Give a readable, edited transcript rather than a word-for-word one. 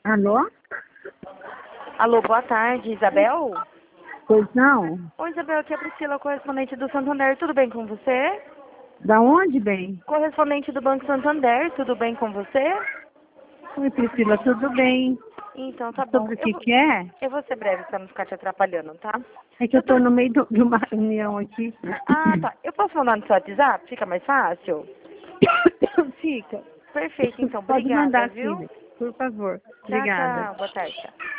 Alô? Alô, boa tarde, Isabel? Pois não? Oi, Isabel, aqui é a Priscila, correspondente do Santander. Tudo bem com você? Da onde, bem? Correspondente do Banco Santander, tudo bem com você? Oi, Priscila, tudo bem? Então, tá bom. Sobre o que é? Eu vou ser breve pra não ficar te atrapalhando, tá? É que eu tô no meio de uma reunião aqui. Ah, tá. Eu posso mandar no seu WhatsApp? Fica mais fácil? Fica. Perfeito, então. Pode Obrigada, mandar viu? sim, por favor. Tchau, Obrigada. tchau. Boa tarde. Tchau.